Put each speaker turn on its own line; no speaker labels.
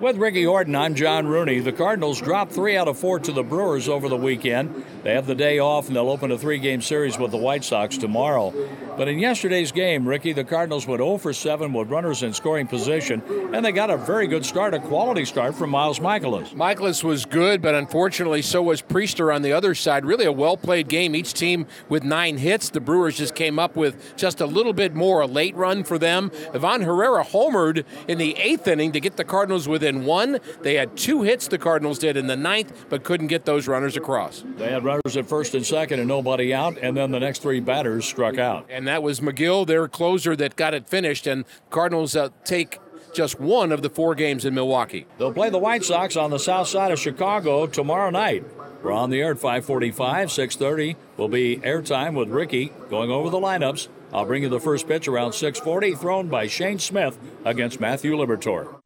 With Ricky Horton, I'm John Rooney. The Cardinals dropped 3 out of 4 to the Brewers over the weekend. They have the day off, and they'll open a 3-game series with the White Sox tomorrow. But in yesterday's game, Ricky, the Cardinals went 0 for 7 with runners in scoring position, and they got a very good start, a quality start from Miles Mikolas.
Mikolas was good, but unfortunately so was Priester on the other side. Really a well-played game. Each team with 9 hits. The Brewers just came up with just a little bit more, a late run for them. Ivan Herrera homered in the 8th inning to get the Cardinals within 1. They had 2 hits, the Cardinals did, in the 9th, but couldn't get those runners across.
They had runners at first and second and nobody out, and then the next 3 batters struck out.
And that was McGill, their closer, that got it finished, and Cardinals take just 1 of the 4 games in Milwaukee.
They'll play the White Sox on the south side of Chicago tomorrow night. We're on the air at 5:45, 6:30 will be airtime with Ricky going over the lineups. I'll bring you the first pitch around 6:40, thrown by Shane Smith against Matthew Liberatore.